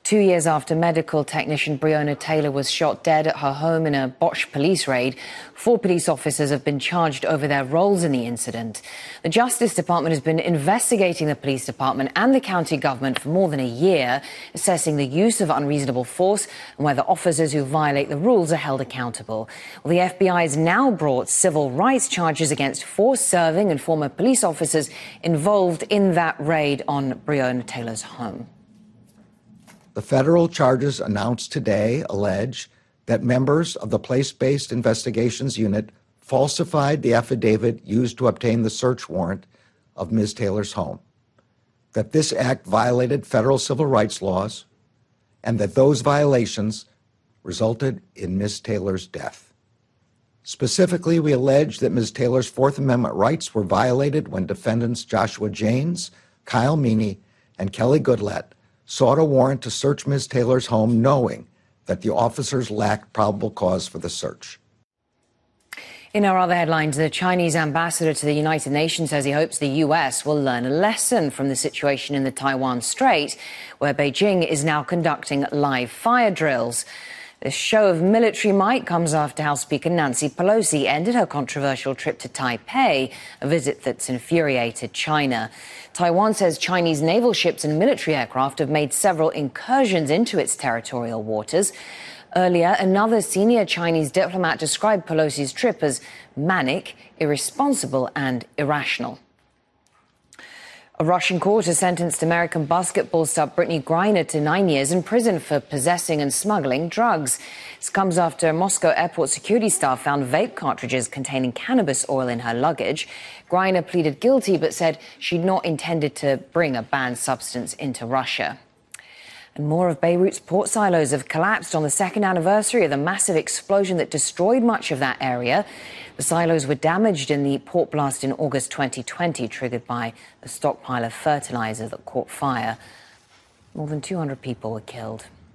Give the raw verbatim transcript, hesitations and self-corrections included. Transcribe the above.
Two years after medical technician Breonna Taylor was shot dead at her home in a botched police raid, four police officers have been charged over their roles in the incident. The Justice Department has been investigating the police department and the county government for more than a year, assessing the use of unreasonable force and whether officers who violate the rules are held accountable. Well, the F B I has now brought civil rights charges against four serving and former police officers involved in that raid on Breonna Taylor's home. The federal charges announced today allege that members of the Place-Based Investigations Unit falsified the affidavit used to obtain the search warrant of Miz Taylor's home, that this act violated federal civil rights laws, and that those violations resulted in Miz Taylor's death. Specifically, we allege that Miz Taylor's Fourth Amendment rights were violated when defendants Joshua Janes, Kyle Meany, and Kelly Goodlatte sought a warrant to search Miz Taylor's home knowing that the officers lacked probable cause for the search. In our other headlines, the Chinese ambassador to the United Nations says he hopes the U S will learn a lesson from the situation in the Taiwan Strait, where Beijing is now conducting live fire drills. This show of military might comes after House Speaker Nancy Pelosi ended her controversial trip to Taipei, a visit that's infuriated China. Taiwan says Chinese naval ships and military aircraft have made several incursions into its territorial waters. Earlier, another senior Chinese diplomat described Pelosi's trip as manic, irresponsible and irrational. A Russian court has sentenced American basketball star Brittany Griner to nine years in prison for possessing and smuggling drugs. This comes after Moscow airport security staff found vape cartridges containing cannabis oil in her luggage. Griner pleaded guilty but said she'd not intended to bring a banned substance into Russia. And more of Beirut's port silos have collapsed on the second anniversary of the massive explosion that destroyed much of that area. The silos were damaged in the port blast in August twenty twenty, triggered by a stockpile of fertilizer that caught fire. More than two hundred people were killed.